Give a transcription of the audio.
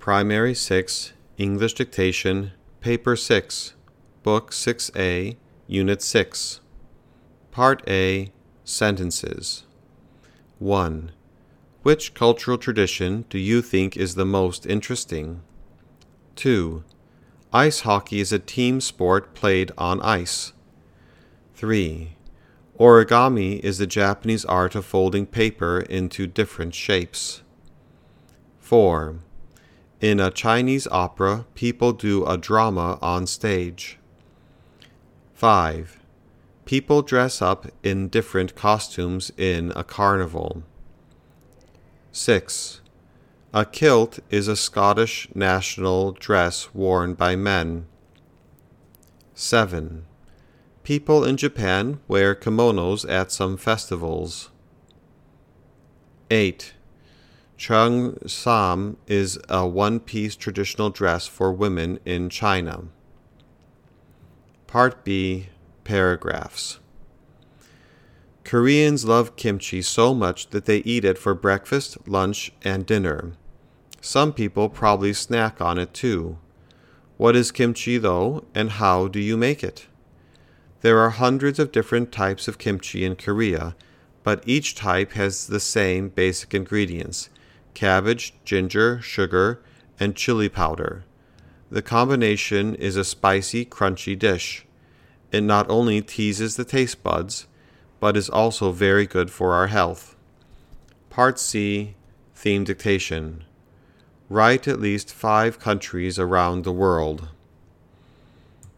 Primary 6, English Dictation, Paper 6, Book 6A, Unit 6. Part A, Sentences. 1. Which cultural tradition do you think is the most interesting? 2. Ice hockey is a team sport played on ice. 3. Origami is the Japanese art of folding paper into different shapes. 4. In a Chinese opera, people do a drama on stage. 5. People dress up in different costumes in a carnival. 6. A kilt is a Scottish national dress worn by men. 7. People in Japan wear kimonos at some festivals. 8. Cheongsam is a one-piece traditional dress for women in China. Part B, Paragraphs. Koreans love kimchi so much that they eat it for breakfast, lunch, and dinner. Some people probably snack on it too. What is kimchi, though, and how do you make it? There are hundreds of different types of kimchi in Korea, but each type has the same basic ingredients: cabbage, ginger, sugar, and chili powder. The combination is a spicy, crunchy dish. It not only teases the taste buds, but is also very good for our health. Part C, Theme Dictation. Write at least 5 countries around the world.